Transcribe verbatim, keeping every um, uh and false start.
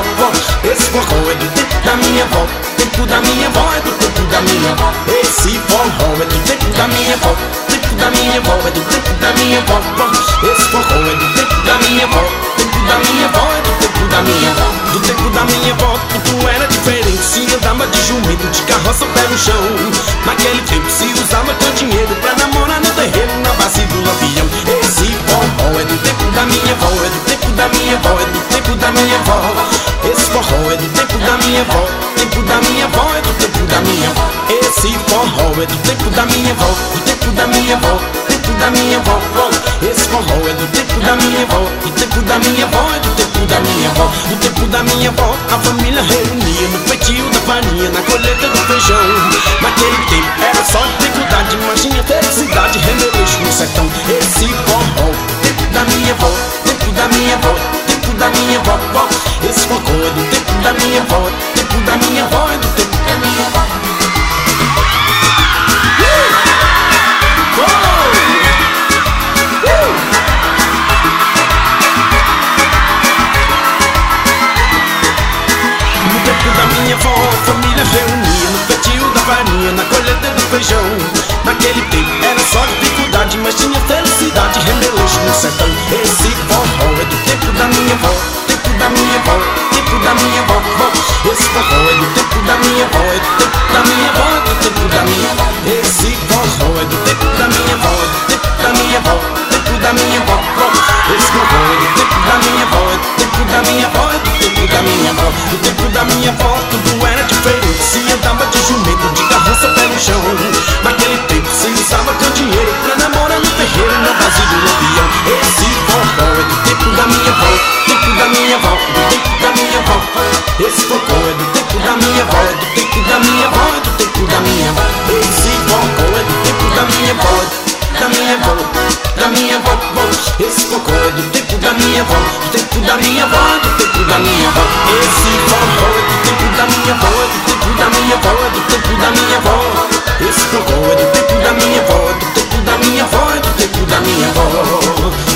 vó. Esse forró é do tempo da minha avó. Tempo da minha avó é do tempo da minha avó. Esse forró é do tempo da minha avó. Tempo da minha avó é do tempo da minha avó. Esse forró é do tempo da minha avó. Tempo da minha avó é do tempo da minha avó. Do tempo da minha avó tudo era diferente. Se andava de jumento, de carroça, pé no chão. Naquele tempo se usava teu dinheiro pra namorar no terreiro, na base do avião. Esse forró é do tempo da minha avó. É do tempo da minha avó. É do tempo da minha avó. Esse forró é do tempo da minha avó. Tempo da minha avó é do tempo da minha avó. Esse forró é do tempo da minha avó. Do tempo da minha avó. Tempo da minha avó. Esse forró é do tempo da minha avó. Do tempo da minha avó é do tempo da minha avó. Do tempo da minha avó a família reunia no feitio da farinha, na colheita do feijão. Naquele tempo era só dificuldade, mas tinha felicidade, remeleixo no sertão. Esse forró, tempo da minha avó. Tempo da minha avó. Tempo da minha avó. Esse forró é do tempo da minha avó. Tempo da minha avó é do tempo da minha avó. Minha avó, família reunia no feitio da farinha, na colheita do feijão. Naquele tempo era só dificuldade, mas tinha felicidade, remeleixo no sertão. Esse forró é do tempo da minha avó. Tempo da minha avó. Tempo da minha avó. Esse forró é do tempo da minha avó. É do tempo da minha avó. É do tempo da minha avó. Esse forró é do tempo da minha avó. É do tempo da minha avó. Tempo da minha avó. Esse forró é do tempo da minha avó. É do tempo da minha avó. É do tempo da minha avó. Do tempo da minha avó tudo era diferente. Se andava de jumento, de carroça, pé no chão. Naquele tempo se usava teu dinheiro pra namorar no terreiro, na base do avião. Esse forró é do tempo da minha avó. Tempo da minha avó. Do tempo da minha avó. Esse forró é do tempo da minha avó. É do tempo da minha avó. É do tempo da minha avó. Esse forró é do tempo da minha avó. Da minha avó. Da minha avó. Esse forró é do tempo da minha avó. Do tempo da minha avó. Do tempo da minha avó. Esse forró é do tempo da minha avó. É do tempo da minha avó. É do tempo da minha avó. Esse forró é do tempo da minha avó. É do tempo da minha avó. É do tempo da minha avó.